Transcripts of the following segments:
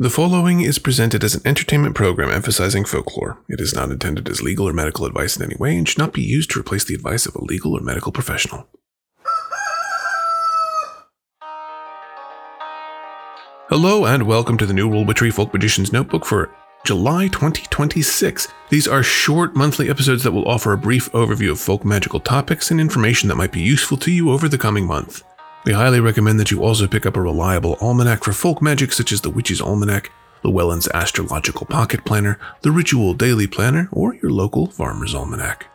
The following is presented as an entertainment program emphasizing folklore. It is not intended as legal or medical advice in any way and should not be used to replace the advice of a legal or medical professional. Hello and welcome to the New World Witchery Folk Magician's Notebook for July 2026. These are short monthly episodes that will offer a brief overview of folk magical topics and information that might be useful to you over the coming month. We highly recommend that you also pick up a reliable almanac for folk magic such as the Witch's Almanac, Llewellyn's Astrological Pocket Planner, the Ritual Daily Planner, or your local Farmer's Almanac.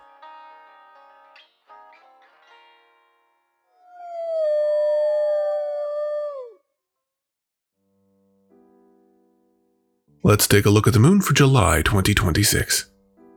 Let's take a look at the moon for July 2026.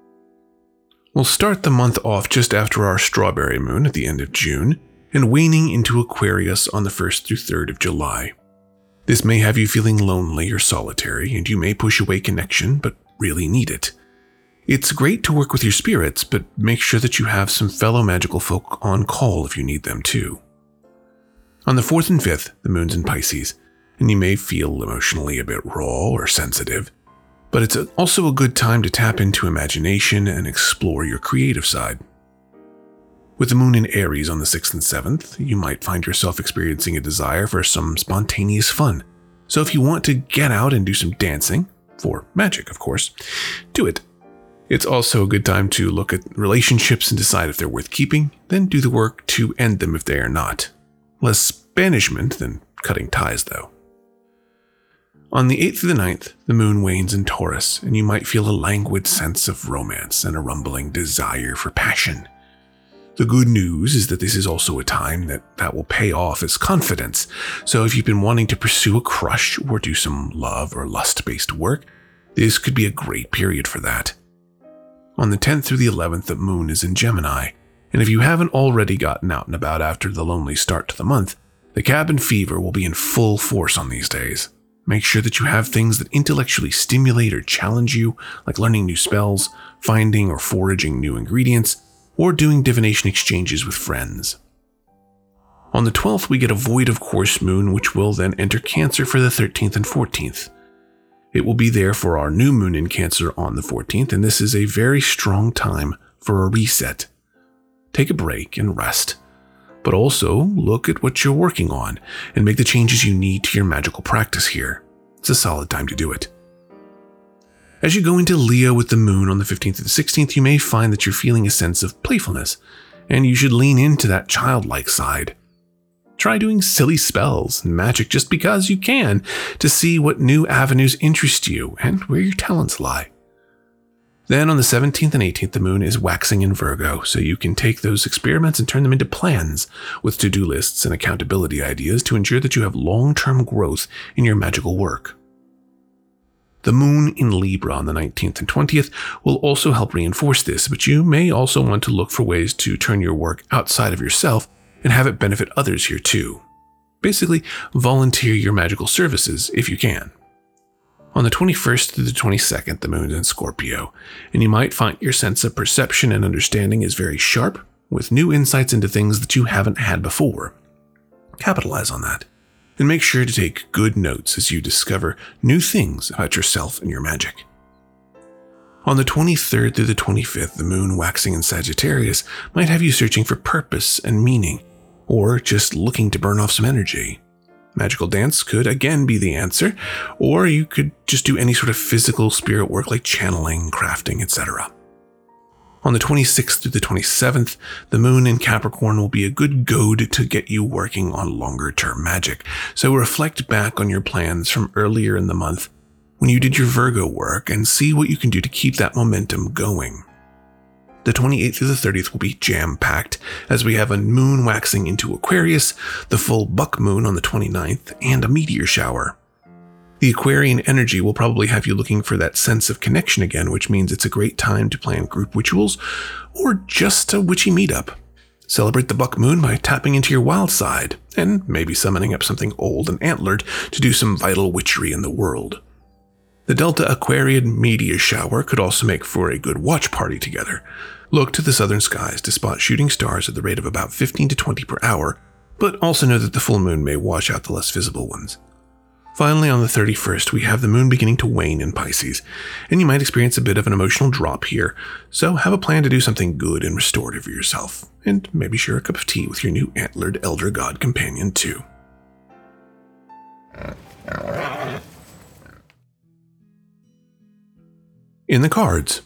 We'll start the month off just after our strawberry moon at the end of June, and waning into Aquarius on the 1st through 3rd of July. This may have you feeling lonely or solitary, and you may push away connection, but really need it. It's great to work with your spirits, but make sure that you have some fellow magical folk on call if you need them too. On the 4th and 5th, the moon's in Pisces, and you may feel emotionally a bit raw or sensitive, but it's also a good time to tap into imagination and explore your creative side. With the moon in Aries on the 6th and 7th, you might find yourself experiencing a desire for some spontaneous fun. So if you want to get out and do some dancing, for magic of course, do it. It's also a good time to look at relationships and decide if they're worth keeping, then do the work to end them if they are not. Less banishment than cutting ties though. On the 8th through the 9th, the moon wanes in Taurus, and you might feel a languid sense of romance and a rumbling desire for passion. The good news is that this is also a time that will pay off as confidence, so if you've been wanting to pursue a crush or do some love or lust-based work, this could be a great period for that. On the 10th through the 11th, the moon is in Gemini, and if you haven't already gotten out and about after the lonely start to the month, the cabin fever will be in full force on these days. Make sure that you have things that intellectually stimulate or challenge you, like learning new spells, finding or foraging new ingredients, or doing divination exchanges with friends. On the 12th, we get a void of course moon, which will then enter Cancer for the 13th and 14th. It will be there for our new moon in Cancer on the 14th, and this is a very strong time for a reset. Take a break and rest, but also look at what you're working on and make the changes you need to your magical practice here. It's a solid time to do it. As you go into Leo with the moon on the 15th and 16th, you may find that you're feeling a sense of playfulness, and you should lean into that childlike side. Try doing silly spells and magic just because you can to see what new avenues interest you and where your talents lie. Then on the 17th and 18th, the moon is waxing in Virgo, so you can take those experiments and turn them into plans with to-do lists and accountability ideas to ensure that you have long-term growth in your magical work. The moon in Libra on the 19th and 20th will also help reinforce this, but you may also want to look for ways to turn your work outside of yourself and have it benefit others here too. Basically, volunteer your magical services if you can. On the 21st to the 22nd, the moon's in Scorpio, and you might find your sense of perception and understanding is very sharp, with new insights into things that you haven't had before. Capitalize on that. And make sure to take good notes as you discover new things about yourself and your magic. On the 23rd through the 25th, the moon waxing in Sagittarius might have you searching for purpose and meaning, or just looking to burn off some energy. Magical dance could again be the answer, or you could just do any sort of physical spirit work like channeling, crafting, etc. On the 26th through the 27th, the moon in Capricorn will be a good goad to get you working on longer-term magic, so reflect back on your plans from earlier in the month when you did your Virgo work and see what you can do to keep that momentum going. The 28th through the 30th will be jam-packed as we have a moon waxing into Aquarius, the full buck moon on the 29th, and a meteor shower. The Aquarian energy will probably have you looking for that sense of connection again, which means it's a great time to plan group rituals or just a witchy meetup. Celebrate the buck moon by tapping into your wild side and maybe summoning up something old and antlered to do some vital witchery in the world. The Delta Aquarian meteor shower could also make for a good watch party together. Look to the southern skies to spot shooting stars at the rate of about 15 to 20 per hour, but also know that the full moon may wash out the less visible ones. Finally, on the 31st, we have the moon beginning to wane in Pisces, and you might experience a bit of an emotional drop here, so have a plan to do something good and restorative for yourself, and maybe share a cup of tea with your new antlered elder god companion too. In the cards.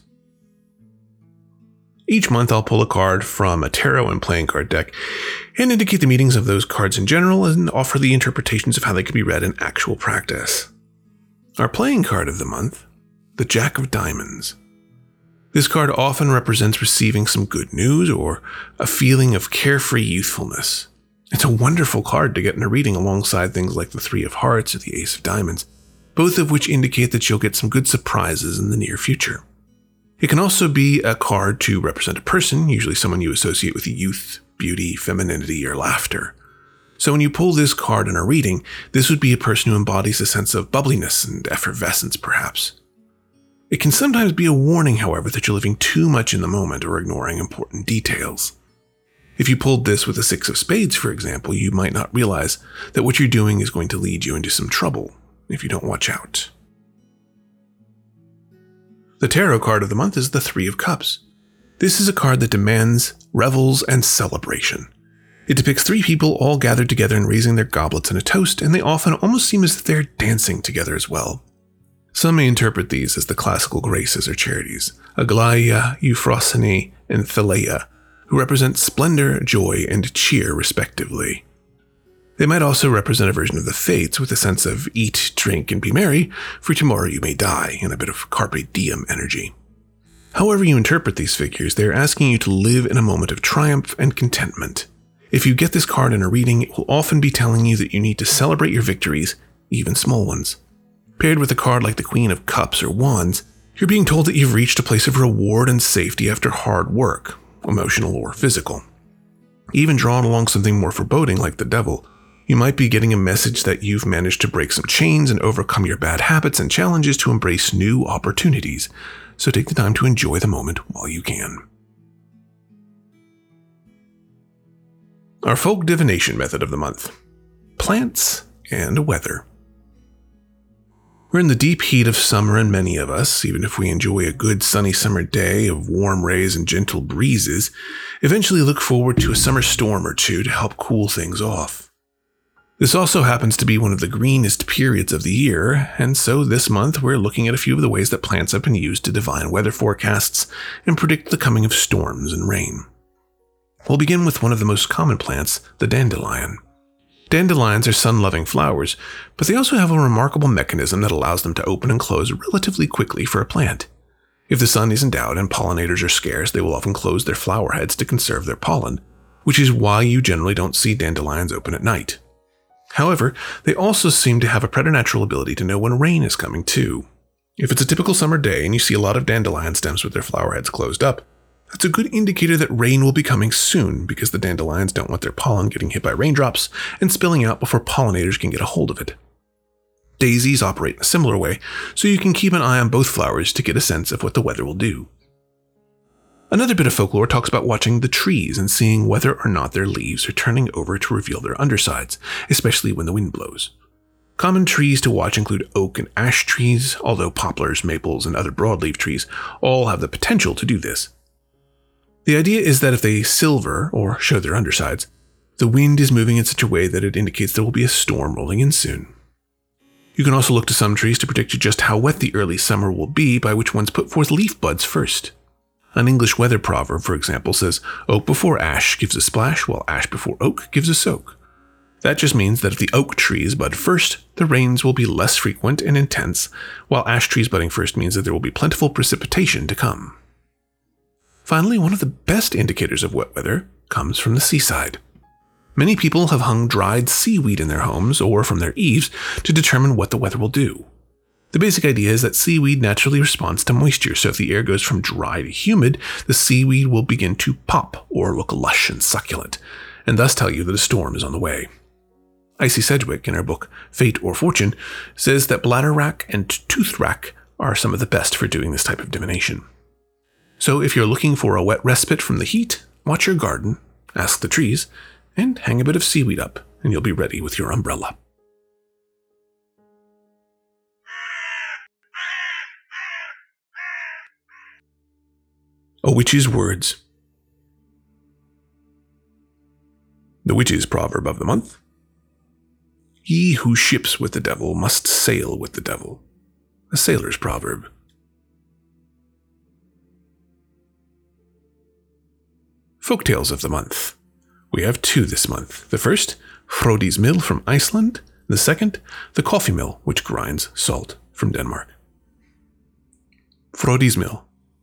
Each month I'll pull a card from a tarot and playing card deck and indicate the meanings of those cards in general and offer the interpretations of how they could be read in actual practice. Our playing card of the month, the Jack of Diamonds. This card often represents receiving some good news or a feeling of carefree youthfulness. It's a wonderful card to get in a reading alongside things like the Three of Hearts or the Ace of Diamonds, both of which indicate that you'll get some good surprises in the near future. It can also be a card to represent a person, usually someone you associate with youth, beauty, femininity, or laughter. So when you pull this card in a reading, this would be a person who embodies a sense of bubbliness and effervescence, perhaps. It can sometimes be a warning, however, that you're living too much in the moment or ignoring important details. If you pulled this with a Six of Spades, for example, you might not realize that what you're doing is going to lead you into some trouble if you don't watch out. The tarot card of the month is the Three of Cups. This is a card that demands revels and celebration. It depicts three people all gathered together and raising their goblets in a toast, and they often almost seem as if they're dancing together as well. Some may interpret these as the classical graces or charities, Aglaia, Euphrosyne, and Thaleia, who represent splendor, joy, and cheer respectively. They might also represent a version of the Fates with a sense of eat, drink, and be merry, for tomorrow you may die, and a bit of carpe diem energy. However you interpret these figures, they are asking you to live in a moment of triumph and contentment. If you get this card in a reading, it will often be telling you that you need to celebrate your victories, even small ones. Paired with a card like the Queen of Cups or Wands, you're being told that you've reached a place of reward and safety after hard work, emotional or physical. Even drawn along something more foreboding like the Devil, you might be getting a message that you've managed to break some chains and overcome your bad habits and challenges to embrace new opportunities, so take the time to enjoy the moment while you can. Our folk divination method of the month: plants and weather. We're in the deep heat of summer, and many of us, even if we enjoy a good sunny summer day of warm rays and gentle breezes, eventually look forward to a summer storm or two to help cool things off. This also happens to be one of the greenest periods of the year, and so this month we're looking at a few of the ways that plants have been used to divine weather forecasts and predict the coming of storms and rain. We'll begin with one of the most common plants, the dandelion. Dandelions are sun-loving flowers, but they also have a remarkable mechanism that allows them to open and close relatively quickly for a plant. If the sun isn't out and pollinators are scarce, they will often close their flower heads to conserve their pollen, which is why you generally don't see dandelions open at night. However, they also seem to have a preternatural ability to know when rain is coming too. If it's a typical summer day and you see a lot of dandelion stems with their flower heads closed up, that's a good indicator that rain will be coming soon, because the dandelions don't want their pollen getting hit by raindrops and spilling out before pollinators can get a hold of it. Daisies operate in a similar way, so you can keep an eye on both flowers to get a sense of what the weather will do. Another bit of folklore talks about watching the trees and seeing whether or not their leaves are turning over to reveal their undersides, especially when the wind blows. Common trees to watch include oak and ash trees, although poplars, maples, and other broadleaf trees all have the potential to do this. The idea is that if they silver, or show their undersides, the wind is moving in such a way that it indicates there will be a storm rolling in soon. You can also look to some trees to predict just how wet the early summer will be by which ones put forth leaf buds first. An English weather proverb, for example, says, "Oak before ash gives a splash, while ash before oak gives a soak." That just means that if the oak trees bud first, the rains will be less frequent and intense, while ash trees budding first means that there will be plentiful precipitation to come. Finally, one of the best indicators of wet weather comes from the seaside. Many people have hung dried seaweed in their homes or from their eaves to determine what the weather will do. The basic idea is that seaweed naturally responds to moisture, so if the air goes from dry to humid, the seaweed will begin to pop or look lush and succulent, and thus tell you that a storm is on the way. Icy Sedgwick, in her book Fate or Fortune, says that bladder rack and tooth rack are some of the best for doing this type of divination. So if you're looking for a wet respite from the heat, watch your garden, ask the trees, and hang a bit of seaweed up, and you'll be ready with your umbrella. A Witch's Words. The Witch's Proverb of the Month. He who ships with the devil must sail with the devil. A sailor's proverb. Folktales of the Month. We have 2 this month. The first, Frodi's Mill from Iceland. The second, the coffee mill which grinds salt from Denmark. Frodi's Mill.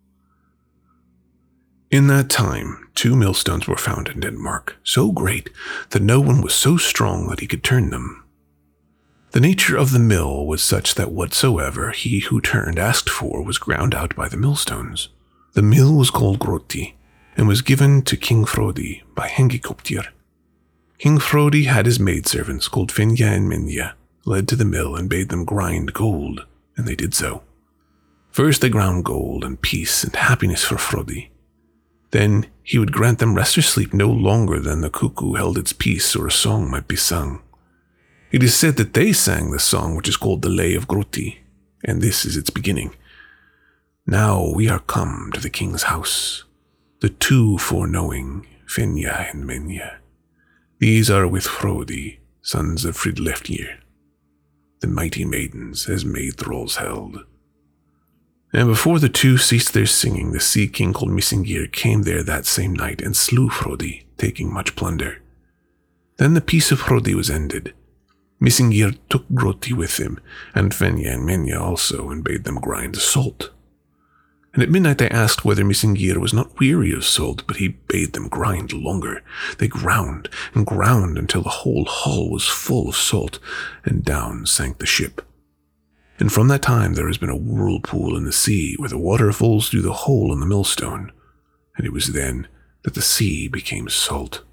In that time, 2 millstones were found in Denmark, so great that no one was so strong that he could turn them. The nature of the mill was such that whatsoever he who turned asked for was ground out by the millstones. The mill was called Grotti, and was given to King Frodi by Hengikoptir. King Frodi had his maidservants called Finja and Minja, led to the mill and bade them grind gold, and they did so. First they ground gold and peace and happiness for Frodi. Then he would grant them rest or sleep no longer than the cuckoo held its peace or a song might be sung. It is said that they sang the song which is called the Lay of Grotti, and this is its beginning. Now we are come to the king's house, the 2 foreknowing, Finja and Minja. These are with Frodi, sons of Fridlefnir, the mighty maidens as maid thralls held. And before the 2 ceased their singing, the sea king called Misingir came there that same night and slew Frodi, taking much plunder. Then the peace of Frodi was ended. Misingir took Grotti with him, and Finja and Minja also, and bade them grind salt. And at midnight they asked whether Misingir was not weary of salt, but he bade them grind longer. They ground and ground until the whole hull was full of salt, and down sank the ship. And from that time there has been a whirlpool in the sea, where the water falls through the hole in the millstone, and it was then that the sea became salt.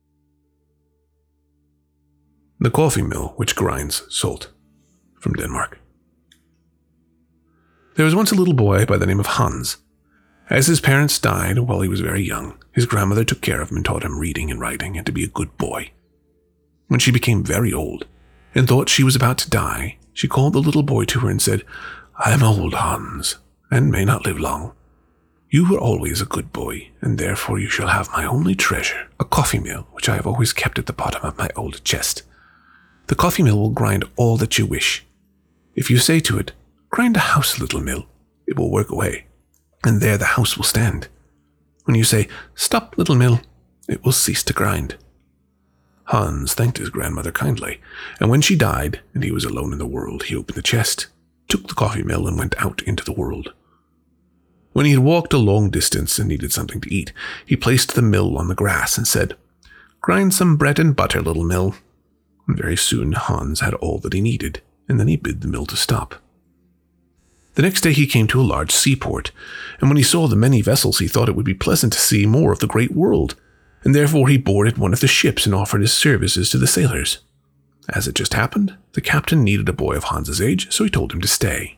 The coffee mill which grinds salt from Denmark. There was once a little boy by the name of Hans. As his parents died while he was very young, his grandmother took care of him and taught him reading and writing and to be a good boy. When she became very old and thought she was about to die, she called the little boy to her and said, "I am old, Hans, and may not live long. You were always a good boy, and therefore you shall have my only treasure, a coffee mill which I have always kept at the bottom of my old chest. The coffee mill will grind all that you wish. If you say to it, 'Grind a house, little mill,' it will work away, and there the house will stand. When you say, 'Stop, little mill,' it will cease to grind." Hans thanked his grandmother kindly, and when she died and he was alone in the world, he opened the chest, took the coffee mill, and went out into the world. When he had walked a long distance and needed something to eat, he placed the mill on the grass and said, "Grind some bread and butter, little mill." And very soon Hans had all that he needed, and then he bid the mill to stop. The next day he came to a large seaport, and when he saw the many vessels, he thought it would be pleasant to see more of the great world, and therefore he boarded one of the ships and offered his services to the sailors. As it just happened, the captain needed a boy of Hans's age, so he told him to stay.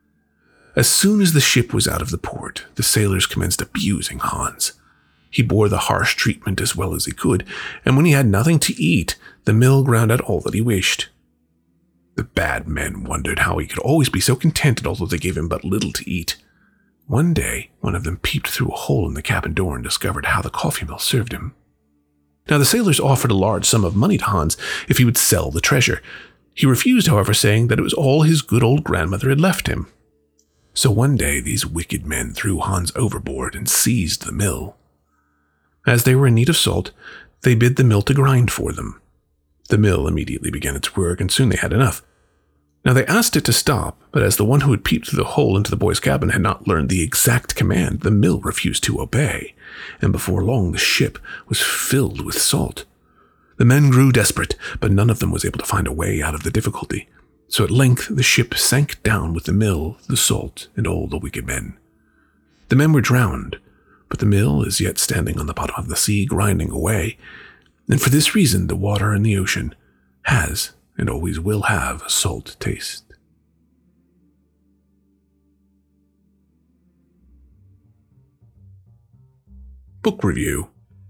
As soon as the ship was out of the port, the sailors commenced abusing Hans. He bore the harsh treatment as well as he could, and when he had nothing to eat, the mill ground out all that he wished. The bad men wondered how he could always be so contented, although they gave him but little to eat. One day, one of them peeped through a hole in the cabin door and discovered how the coffee mill served him. Now the sailors offered a large sum of money to Hans if he would sell the treasure. He refused, however, saying that it was all his good old grandmother had left him. So one day these wicked men threw Hans overboard and seized the mill. As they were in need of salt, they bid the mill to grind for them. The mill immediately began its work, and soon they had enough. Now they asked it to stop, but as the one who had peeped through the hole into the boy's cabin had not learned the exact command, the mill refused to obey, and before long the ship was filled with salt. The men grew desperate, but none of them was able to find a way out of the difficulty. So at length the ship sank down with the mill, the salt, and all the wicked men. The men were drowned, but the mill is yet standing on the bottom of the sea, grinding away, and for this reason the water in the ocean has and always will have a salt taste. Book Review.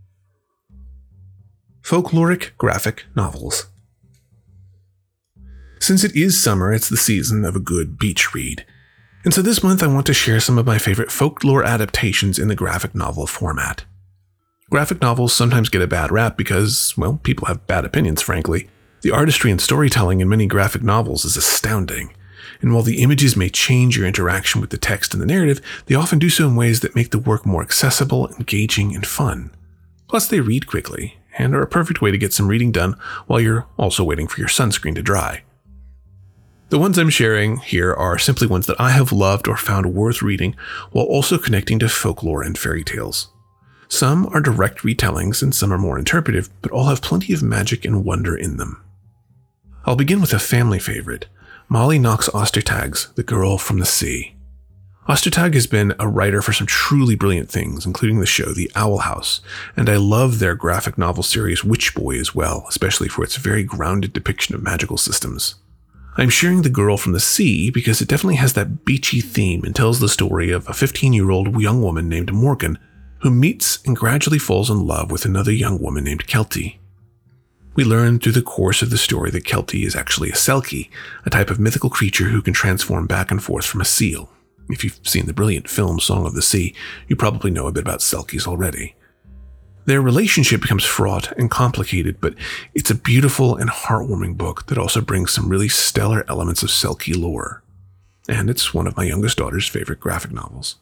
Folkloric graphic novels. Since it is summer, it's the season of a good beach read. And so this month I want to share some of my favorite folklore adaptations in the graphic novel format. Graphic novels sometimes get a bad rap because, well, people have bad opinions, frankly. The artistry and storytelling in many graphic novels is astounding. And while the images may change your interaction with the text and the narrative, they often do so in ways that make the work more accessible, engaging, and fun. Plus, they read quickly, and are a perfect way to get some reading done while you're also waiting for your sunscreen to dry. The ones I'm sharing here are simply ones that I have loved or found worth reading, while also connecting to folklore and fairy tales. Some are direct retellings and some are more interpretive, but all have plenty of magic and wonder in them. I'll begin with a family favorite, Molly Knox Ostertag's The Girl from the Sea. Ostertag has been a writer for some truly brilliant things, including the show The Owl House, and I love their graphic novel series Witch Boy as well, especially for its very grounded depiction of magical systems. I'm sharing The Girl from the Sea because it definitely has that beachy theme and tells the story of a 15-year-old young woman named Morgan who meets and gradually falls in love with another young woman named Keltie. We learn through the course of the story that Keltie is actually a selkie, a type of mythical creature who can transform back and forth from a seal. If you've seen the brilliant film Song of the Sea, you probably know a bit about selkies already. Their relationship becomes fraught and complicated, but it's a beautiful and heartwarming book that also brings some really stellar elements of selkie lore. And it's one of my youngest daughter's favorite graphic novels.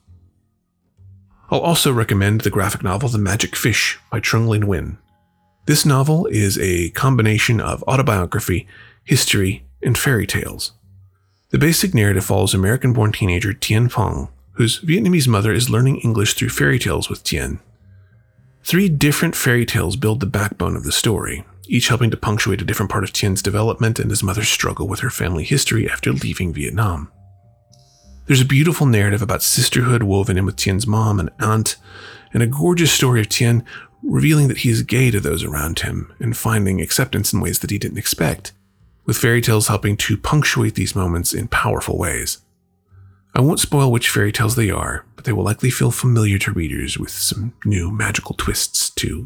I'll also recommend the graphic novel The Magic Fish by Trung Linh Nguyen. This novel is a combination of autobiography, history, and fairy tales. The basic narrative follows American-born teenager Tien Phong, whose Vietnamese mother is learning English through fairy tales with Tien. 3 different fairy tales build the backbone of the story, each helping to punctuate a different part of Tien's development and his mother's struggle with her family history after leaving Vietnam. There's a beautiful narrative about sisterhood woven in with Tien's mom and aunt, and a gorgeous story of Tien revealing that he is gay to those around him and finding acceptance in ways that he didn't expect, with fairy tales helping to punctuate these moments in powerful ways. I won't spoil which fairy tales they are, but they will likely feel familiar to readers with some new magical twists too.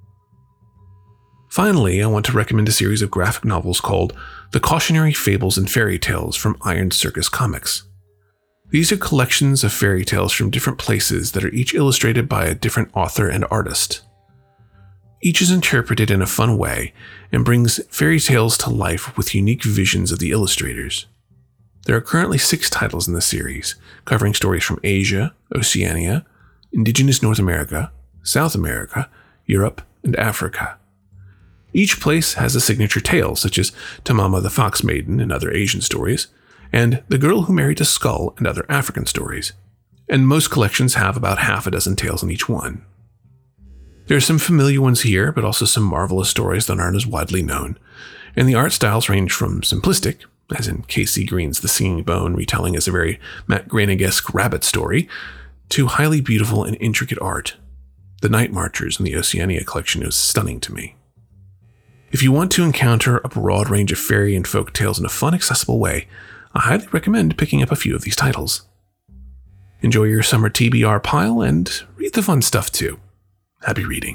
Finally, I want to recommend a series of graphic novels called The Cautionary Fables and Fairy Tales from Iron Circus Comics. These are collections of fairy tales from different places that are each illustrated by a different author and artist. Each is interpreted in a fun way and brings fairy tales to life with unique visions of the illustrators. There are currently 6 titles in the series, covering stories from Asia, Oceania, Indigenous North America, South America, Europe, and Africa. Each place has a signature tale, such as Tamama the Fox Maiden and other Asian stories, and The Girl Who Married a Skull and other African stories. And most collections have about half a dozen tales in each one. There are some familiar ones here, but also some marvelous stories that aren't as widely known, and the art styles range from simplistic, as in K.C. Green's The Singing Bone retelling as a very Matt Groening-esque rabbit story, to highly beautiful and intricate art. The Night Marchers in the Oceania collection is stunning to me. If you want to encounter a broad range of fairy and folk tales in a fun, accessible way, I highly recommend picking up a few of these titles. Enjoy your summer TBR pile and read the fun stuff too. Happy reading.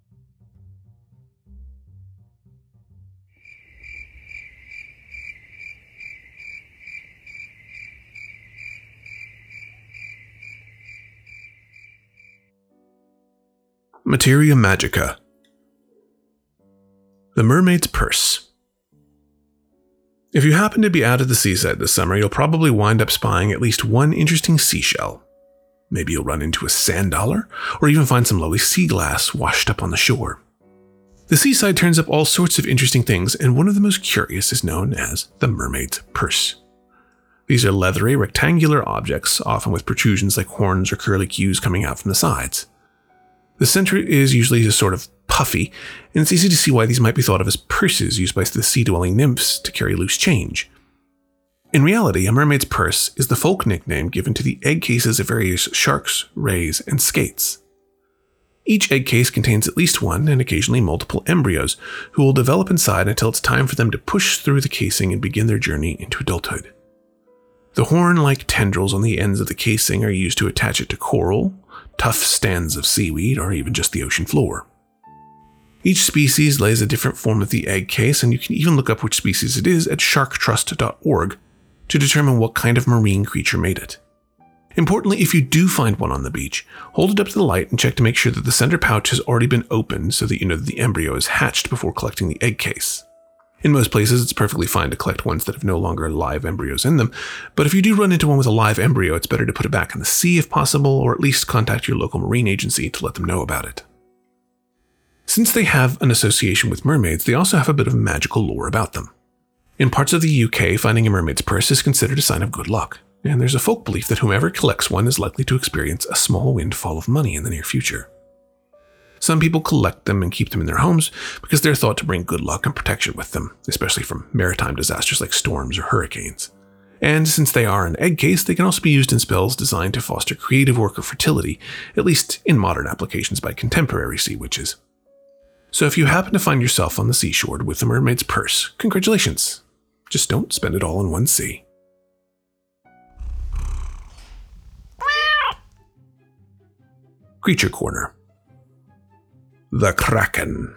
Materia Magica. The Mermaid's Purse. If you happen to be out at the seaside this summer, you'll probably wind up spying at least one interesting seashell. Maybe you'll run into a sand dollar, or even find some lovely sea glass washed up on the shore. The seaside turns up all sorts of interesting things, and one of the most curious is known as the mermaid's purse. These are leathery, rectangular objects, often with protrusions like horns or curly cues coming out from the sides. The center is usually just sort of puffy, and it's easy to see why these might be thought of as purses used by the sea-dwelling nymphs to carry loose change. In reality, a mermaid's purse is the folk nickname given to the egg cases of various sharks, rays, and skates. Each egg case contains at least one, and occasionally multiple embryos, who will develop inside until it's time for them to push through the casing and begin their journey into adulthood. The horn-like tendrils on the ends of the casing are used to attach it to coral, tough stands of seaweed, or even just the ocean floor. Each species lays a different form of the egg case, and you can even look up which species it is at sharktrust.org to determine what kind of marine creature made it. Importantly, if you do find one on the beach, hold it up to the light and check to make sure that the center pouch has already been opened so that you know that the embryo is hatched before collecting the egg case. In most places, it's perfectly fine to collect ones that have no longer live embryos in them, but if you do run into one with a live embryo, it's better to put it back in the sea if possible, or at least contact your local marine agency to let them know about it. Since they have an association with mermaids, they also have a bit of magical lore about them. In parts of the UK, finding a mermaid's purse is considered a sign of good luck, and there's a folk belief that whomever collects one is likely to experience a small windfall of money in the near future. Some people collect them and keep them in their homes because they're thought to bring good luck and protection with them, especially from maritime disasters like storms or hurricanes. And since they are an egg case, they can also be used in spells designed to foster creative work or fertility, at least in modern applications by contemporary sea witches. So if you happen to find yourself on the seashore with a mermaid's purse, congratulations. Just don't spend it all in one sea. Creature Corner. The Kraken.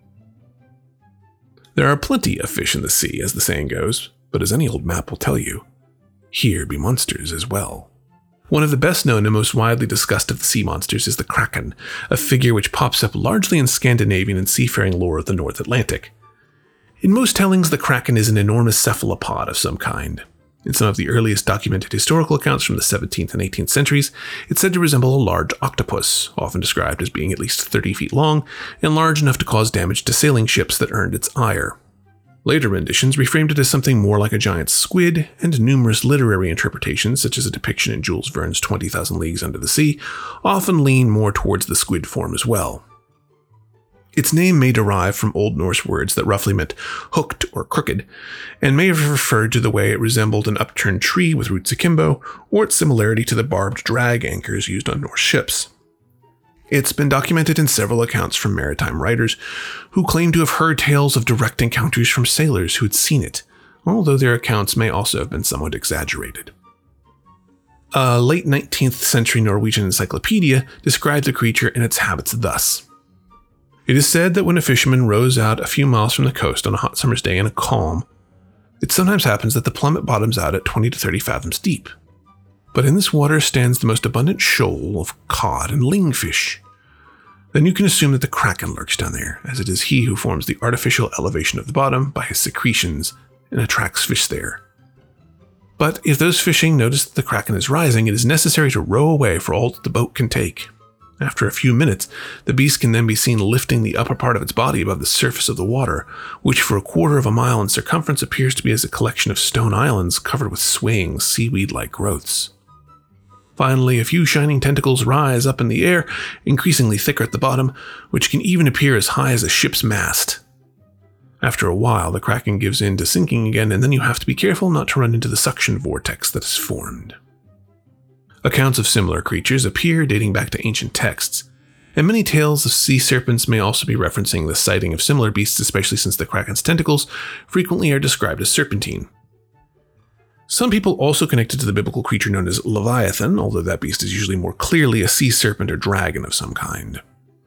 There are plenty of fish in the sea, as the saying goes, but as any old map will tell you, here be monsters as well. One of the best known and most widely discussed of the sea monsters is the Kraken, a figure which pops up largely in Scandinavian and seafaring lore of the North Atlantic. In most tellings, the Kraken is an enormous cephalopod of some kind. In some of the earliest documented historical accounts from the 17th and 18th centuries, it's said to resemble a large octopus, often described as being at least 30 feet long and large enough to cause damage to sailing ships that earned its ire. Later renditions reframed it as something more like a giant squid, and numerous literary interpretations, such as a depiction in Jules Verne's 20,000 Leagues Under the Sea, often lean more towards the squid form as well. Its name may derive from Old Norse words that roughly meant hooked or crooked, and may have referred to the way it resembled an upturned tree with roots akimbo, or its similarity to the barbed drag anchors used on Norse ships. It's been documented in several accounts from maritime writers who claim to have heard tales of direct encounters from sailors who had seen it, although their accounts may also have been somewhat exaggerated. A late 19th century Norwegian encyclopedia described the creature and its habits thus. It is said that when a fisherman rows out a few miles from the coast on a hot summer's day in a calm, it sometimes happens that the plummet bottoms out at 20 to 30 fathoms deep. But in this water stands the most abundant shoal of cod and lingfish. Then you can assume that the Kraken lurks down there, as it is he who forms the artificial elevation of the bottom by his secretions and attracts fish there. But if those fishing notice that the Kraken is rising, it is necessary to row away for all that the boat can take. After a few minutes, the beast can then be seen lifting the upper part of its body above the surface of the water, which for 1/4 of a mile in circumference appears to be as a collection of stone islands covered with swaying seaweed-like growths. Finally, a few shining tentacles rise up in the air, increasingly thicker at the bottom, which can even appear as high as a ship's mast. After a while, the Kraken gives in to sinking again, and then you have to be careful not to run into the suction vortex that is formed. Accounts of similar creatures appear dating back to ancient texts, and many tales of sea serpents may also be referencing the sighting of similar beasts, especially since the Kraken's tentacles frequently are described as serpentine. Some people also connect it to the biblical creature known as Leviathan, although that beast is usually more clearly a sea serpent or dragon of some kind.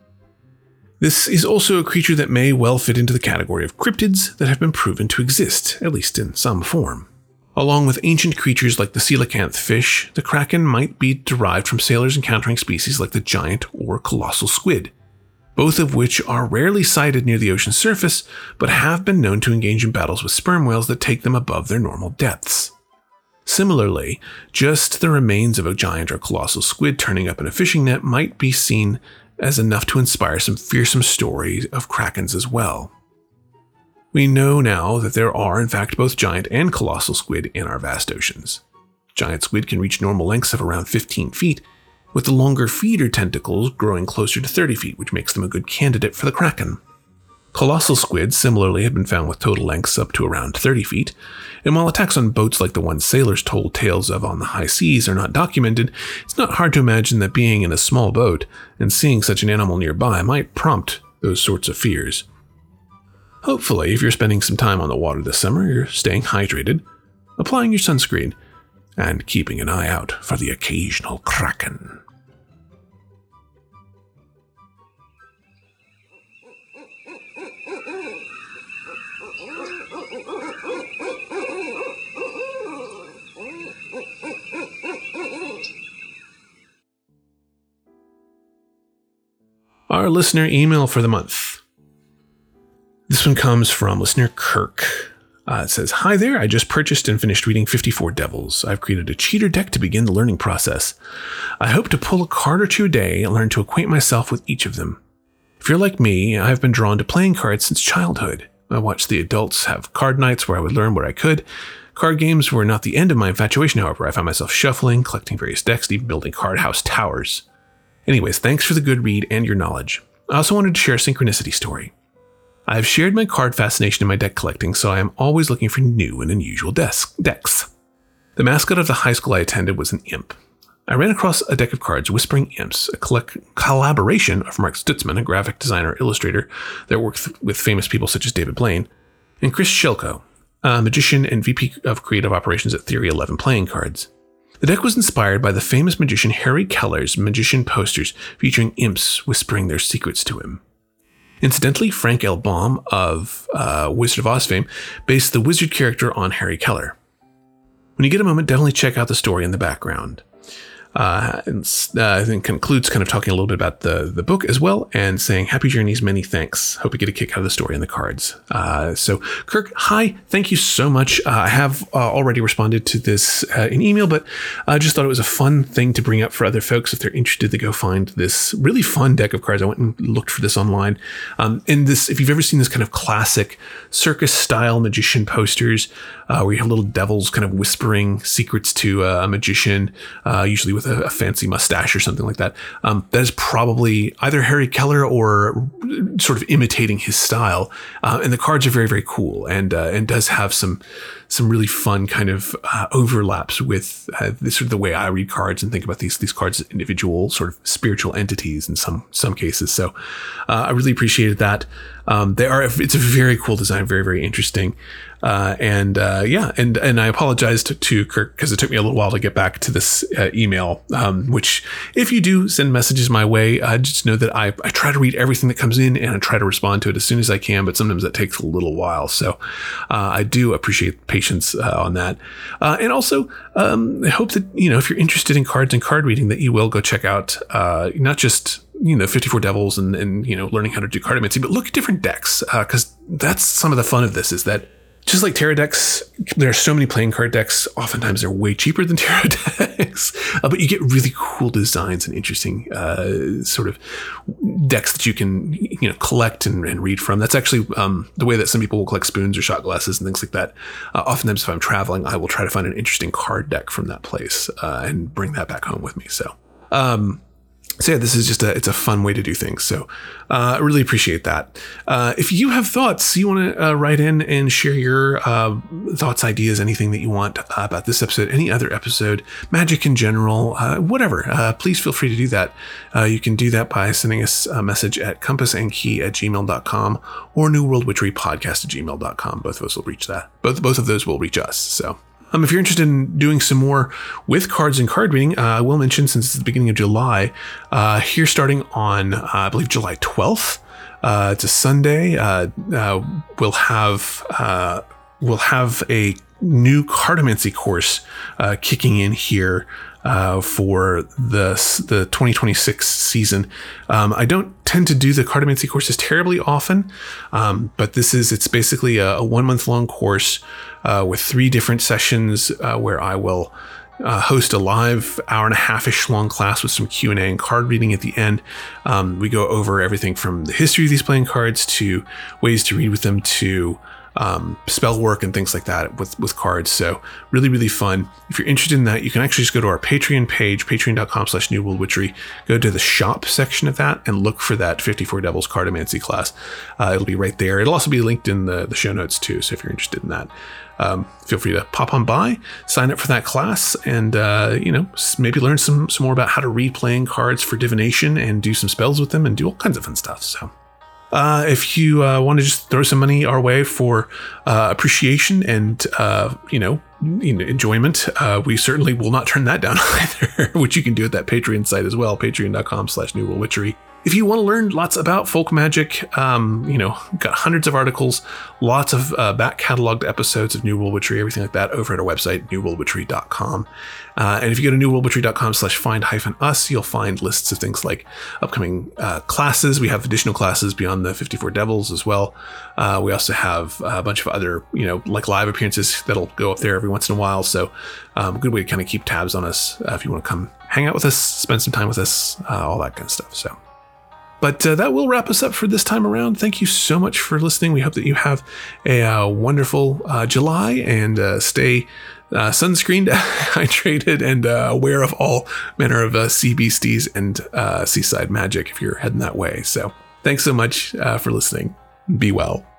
This is also a creature that may well fit into the category of cryptids that have been proven to exist, at least in some form. Along with ancient creatures like the coelacanth fish, the Kraken might be derived from sailors encountering species like the giant or colossal squid, both of which are rarely sighted near the ocean's surface, but have been known to engage in battles with sperm whales that take them above their normal depths. Similarly, just the remains of a giant or colossal squid turning up in a fishing net might be seen as enough to inspire some fearsome stories of Krakens as well. We know now that there are, in fact, both giant and colossal squid in our vast oceans. Giant squid can reach normal lengths of around 15 feet, with the longer feeder tentacles growing closer to 30 feet, which makes them a good candidate for the Kraken. Colossal squid similarly have been found with total lengths up to around 30 feet, and while attacks on boats like the ones sailors told tales of on the high seas are not documented, it's not hard to imagine that being in a small boat and seeing such an animal nearby might prompt those sorts of fears. Hopefully, if you're spending some time on the water this summer, you're staying hydrated, applying your sunscreen, and keeping an eye out for the occasional Kraken. our listener email for the month. This one comes from listener Kirk. It says, "Hi there, I just purchased and finished reading 54 Devils. I've created a cheater deck to begin the learning process. I hope to pull a card or two a day and learn to acquaint myself with each of them. If you're like me, I've been drawn to playing cards since childhood. I watched the adults have card nights where I would learn what I could. Card games were not the end of my infatuation, however. I found myself shuffling, collecting various decks, and even building card house towers. Anyways, thanks for the good read and your knowledge. I also wanted to share a synchronicity story. I have shared my card fascination in my deck collecting, so I am always looking for new and unusual decks. The mascot of the high school I attended was an imp. I ran across a deck of cards, Whispering Imps, a collaboration of Mark Stutzman, a graphic designer illustrator that worked with famous people such as David Blaine, and Chris Shelko, a magician and VP of Creative Operations at Theory 11 Playing Cards. The deck was inspired by the famous magician Harry Keller's magician posters featuring imps whispering their secrets to him. Incidentally, Frank L. Baum of Wizard of Oz fame based the wizard character on Harry Keller. When you get a moment, definitely check out the story in the background. And I think concludes kind of talking a little bit about the book as well and saying happy journeys, many thanks. Hope you get a kick out of the story and the cards. So Kirk, hi, thank you so much. I have already responded to this in email, but I just thought it was a fun thing to bring up for other folks if they're interested to go find this really fun deck of cards. I went and looked for this online. And this, if you've ever seen this kind of classic circus style magician posters, where you have little devils kind of whispering secrets to a magician, usually with a fancy mustache or something like that. That is probably either Harry Keller or sort of imitating his style. And the cards are very, very cool and does have some really fun kind of overlaps with this sort of the way I read cards and think about these cards as individual sort of spiritual entities in some cases. So I really appreciated that. It's a very cool design, very, very interesting. And I apologized to Kirk because it took me a little while to get back to this email, which if you do send messages my way, just know that I try to read everything that comes in and I try to respond to it as soon as I can, but sometimes that takes a little while. So I do appreciate patience on that. And also, I hope that, if you're interested in cards and card reading, that you will go check out not just 54 Devils and learning how to do cardomancy, but look at different decks, because that's some of the fun of this, is that just like tarot decks, there are so many playing card decks. Oftentimes they're way cheaper than tarot decks, but you get really cool designs and interesting sort of decks that you can collect and read from. That's actually the way that some people will collect spoons or shot glasses and things like that. Oftentimes if I'm traveling, I will try to find an interesting card deck from that place and bring that back home with me. So yeah, this is just it's a fun way to do things. So I really appreciate that. If you have thoughts, you want to write in and share your thoughts, ideas, anything that you want about this episode, any other episode, magic in general, whatever, please feel free to do that. You can do that by sending us a message at compassandkey@gmail.com or newworldwitcherypodcast@gmail.com. Both of us will reach that. Both of those will reach us. So. If you're interested in doing some more with cards and card reading, I will mention, since it's the beginning of July, here starting on, I believe, July 12th, it's a Sunday, we'll have a new cardomancy course kicking in here for the 2026 season. I don't tend to do the cardomancy courses terribly often, but it's basically a 1 month long course with 3 different sessions where I will host a live hour and a half-ish long class with some Q&A and card reading at the end. We go over everything from the history of these playing cards to ways to read with them to spell work and things like that with cards. So really, really fun. If you're interested in that, you can actually just go to our Patreon page, patreon.com/newworldwitchery, go to the shop section of that and look for that 54 Devils cardomancy class. It'll be right there. It'll also be linked in the show notes too. So if you're interested in that, feel free to pop on by, sign up for that class, and maybe learn some more about how to read playing cards for divination and do some spells with them and do all kinds of fun stuff. So if you want to just throw some money our way for appreciation and enjoyment, we certainly will not turn that down either, which you can do at that Patreon site as well, patreon.com/newworldwitchery. If you want to learn lots about folk magic, we've got hundreds of articles, lots of back cataloged episodes of New World Witchery, everything like that over at our website, newworldwitchery.com. And if you go to newworldwitchery.com/find-us, you'll find lists of things like upcoming classes. We have additional classes beyond the 54 Devils as well. We also have a bunch of other, like live appearances that'll go up there every once in a while. So a good way to kind of keep tabs on us if you want to come hang out with us, spend some time with us, all that kind of stuff. So. But that will wrap us up for this time around. Thank you so much for listening. We hope that you have a wonderful July and stay sunscreened, hydrated, and aware of all manner of sea beasties and seaside magic if you're heading that way. So thanks so much for listening. Be well.